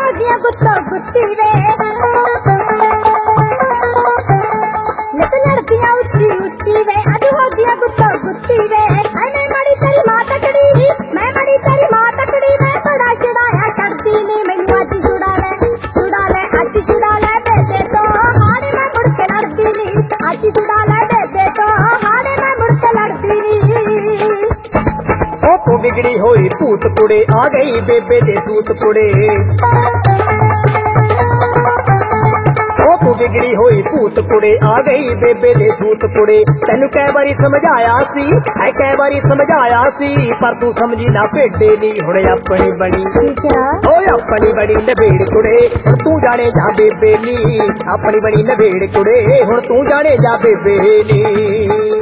हो गया गुत्तो गुत्ती वे लत लड़कियां उच्ची उच्ची वे अज हो गया गुत्तो गुत्ती वे मैं मड़ी तेरी मां तकड़ी मैं मड़ी तेरी मां तकड़ी मैं बड़ा छुड़ाया छड़ती नी मैनू अज छुड़ा ले अज छुड़ा ले बेबे तो हाड़े मैं मुड़ के लड़ती नी अज छुड़ा ले बेबे तो हाड़े मैं मुड़ के लड़ती नी ओ तू बिगड़ी होई भूत कुड़े आ गई बेबे दे सूत कुड़े बिगड़ी होई भूत कुड़े आ गई बेबे दे सूत कुड़े तेनू कै बारी समझाया सी है कै बारी समझाया सी पर तू समझी ना भेडे नी हुण अपनी बनी ओ अपनी बड़ी नबेड़ कुड़े हुण तू जाने जा बेबे नी अपनी बड़ी नबेड़ कुड़े हुण तू जाने जा बेबे नी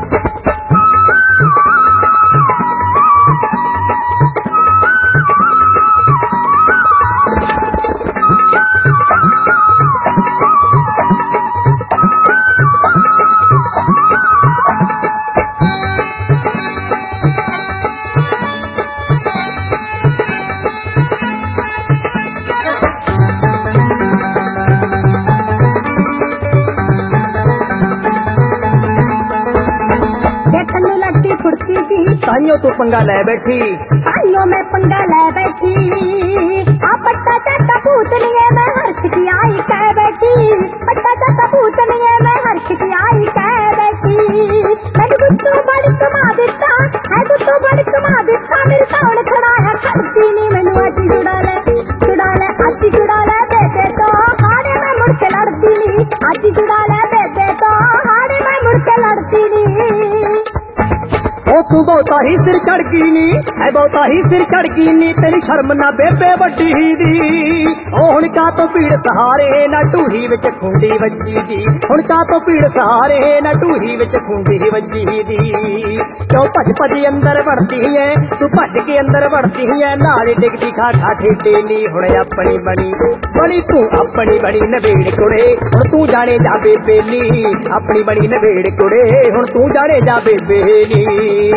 ताइयों तू पंगा ले बैठी ताइयों मैं पंगा ले बैठी आ पट्टा चाटा पूतनी मैं हर्ष की आई कह बैठी पट्टा चाटा पूतनी मैं हर्ष की आई कह बैठी मैं गुत्तू बड़ी कमा देता है गुत्तू बड़ी कमा देता मेरे कौन खड़ा है खड़ती नहीं मैनू अज छुड़ा ले अज छुड़ा ले बेबे तो हाड़े मैं मुड़ के लड़ती नहीं अज छुड़ा ले बेबे तो हाड़े मैं मुड़ के लड़ती नहीं तू बहुता ही सिर चढ़ गई नी है बहुता ही सिर चढ़ गई नी तेरी शर्म ना बेबे वड्डी दी हुण का तो भीड़ सहारे ना ढूही विच खूंडी वज्जी दी हुण का तो भीड़ सहारे ना ढूही विच खूंडी वज्जी दी क्यों भज भज अंदर वड़ती है तू भज के अंदर वड़ती है नाल डिगदी खा खा ठेडे नी हुण अपनी बनी तू अपनी बड़ी नबेड़ कुड़े हुण तू जाने जा बेबे नी अपनी बड़ी नबेड़ कुड़े हुण तू जाने जा बेबे नी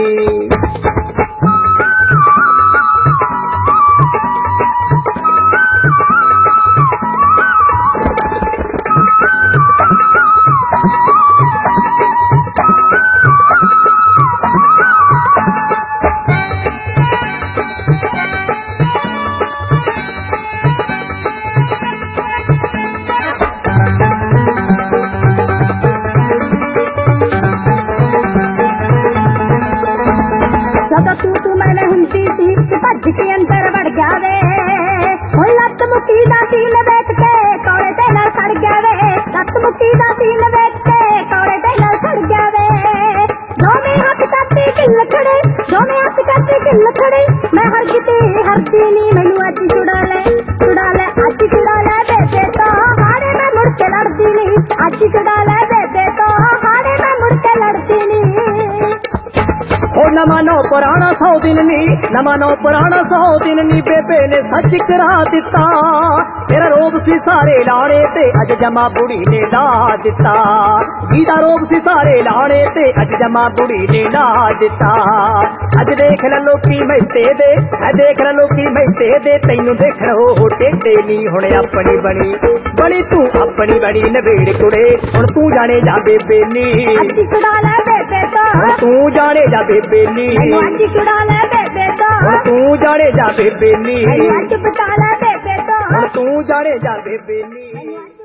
भज के अंदर वड़ जावे हुण लत मुक्की दा सीन वेख के कौड़े ते नाल सड़ जावे लत मुक्की दा सीन वेख के कौड़े ते नाल सड़ जावे दोवें हाथ करते किल खड़े दोवें हाथ करते किल खड़े मैं हरती नी मैनू अज छुड़ा ले अज छुड़ा ले बेबे तो हाड़े मैं मुड़ के लड़ती नी अज छुड़ा ले बेबे तो हाड़े मैं मुड़ के लड़ती नी न मानो पुराना 100 दिन नी न मानो पुराना 100 दिन नी बेबे ने सच करा दिता तेरा रोब सी सारे लाने ते अज जमा बुढ़ी ने ला दिता जीदा रोब सी सारे लाने ते अज जमा बुढ़ी ने ला दिता अज देख ल लोकी मैते दे देख ल लोकी मैते दे तैनू देख हो टेढ़े नी हुण अपनी बनी तू अपनी बड़ी नबेड़ कुड़े हुण तू जाने जा बेबे नी अज छुड़ा ले बेबे तो तू जाने जा बेबे नी अज छुड़ा ले बेबे तो तू जाने जा बेबे नी अज बता ले बेबे तो तू जाने जा बेबे नी।